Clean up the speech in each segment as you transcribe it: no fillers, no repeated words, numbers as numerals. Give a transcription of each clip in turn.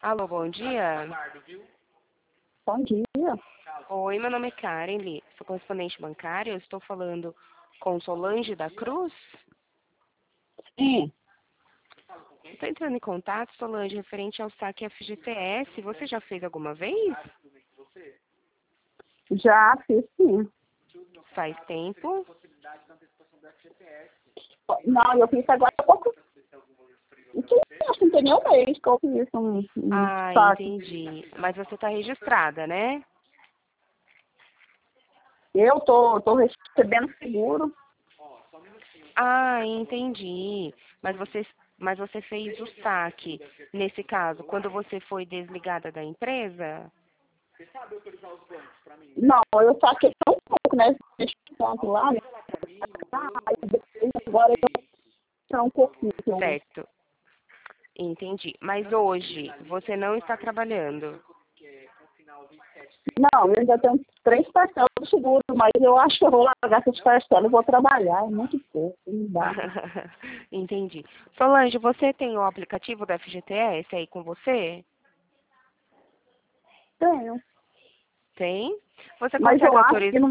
Alô, bom dia. Bom dia. Oi, meu nome é Karen Lee, sou correspondente bancária. Eu estou falando com Solange da Cruz. Sim, Estou entrando em contato, Solange, referente ao saque FGTS. Você já fez alguma vez? já fiz sim. Faz tempo? Não, eu fiz agora há pouco. Acho que não tem nem um mês que eu fiz um Ah, saque. entendi. Mas você está registrada, né? Eu tô recebendo seguro. Ah, entendi. Mas você fez o saque, nesse caso, quando você foi desligada da empresa? Não, eu saquei tão pouco, né? Esse ponto lá, né? Aí depois, agora eu tô um pouquinho. Certo, entendi. Mas hoje você não está trabalhando? Não, eu ainda tenho 3 parcelas do seguro, mas eu acho que eu vou largar essas parcelas e vou trabalhar. É muito pouco, não dá. Entendi. Solange, você tem o aplicativo da FGTS aí com você? Tenho. Tem? Você Mas eu consegue acho que autorizar? não.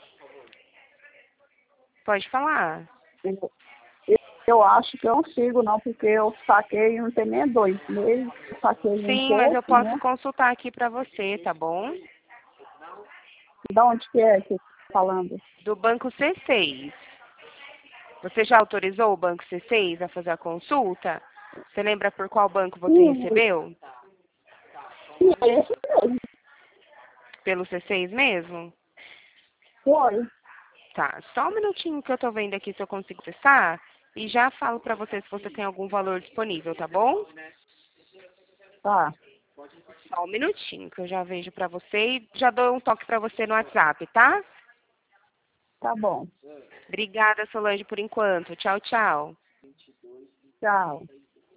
Pode falar. Eu acho que eu não sigo, não, porque eu saquei não tem nem 2 meses, eu saquei um Sim, mas eu pouco, posso né? consultar aqui para você, tá bom? Da onde que é que você está falando? Do Banco C6. Você já autorizou o Banco C6 a fazer a consulta? Você lembra por qual banco você Sim, recebeu? sim, é esse mesmo. Pelo C6 mesmo? Foi. Tá, só um minutinho que eu tô vendo aqui se eu consigo acessar e já falo pra você se você tem algum valor disponível, tá bom? Tá, Só um minutinho que eu já vejo pra você e já dou um toque pra você no WhatsApp, tá? tá bom. Obrigada, Solange, por enquanto. Tchau, tchau. Tchau.